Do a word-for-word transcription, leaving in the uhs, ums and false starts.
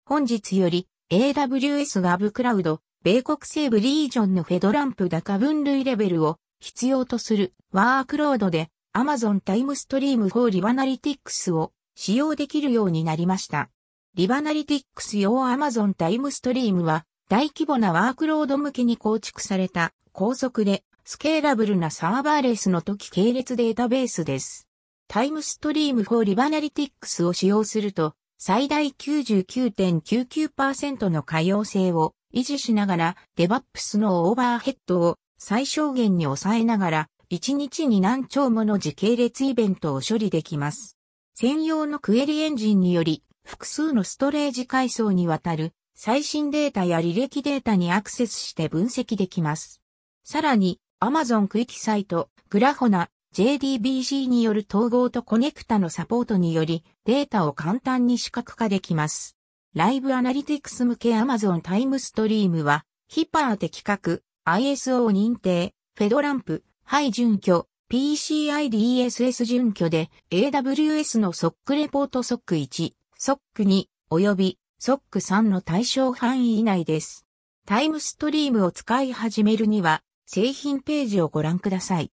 本日より エーダブリューエス GovCloud、米国西部リージョンのフェドランプ高分類レベルを必要とするワークロードで Amazon TimeStream for LibAnalytics を使用できるようになりました。LibAnalytics 用 Amazon TimeStream は大規模なワークロード向けに構築された高速でスケーラブルなサーバーレスの時系列データベースです。TimeStream for LibAnalytics を使用すると最大 きゅうじゅうきゅうてんきゅうきゅうパーセント の可用性を維持しながら DevOps のオーバーヘッドを最小限に抑えながらいちにちに何兆もの時系列イベントを処理できます。専用のクエリエンジンにより複数のストレージ階層にわたる最新データや履歴データにアクセスして分析できます。さらに Amazon クイキサイト、グラフォナ、ジェーディービーシー による統合とコネクタのサポートによりデータを簡単に視覚化できます。ライブアナリティクス向け Amazon TimeStream はヒパー適格、アイエスオー 認定、フェドランプ、ハイ準拠、ピーシーアイディーエスエス 準拠で エーダブリューエス の ソック レポート ソック いち、ソック に及び ソック さんの対象範囲以内です。TimeStream を使い始めるには製品ページをご覧ください。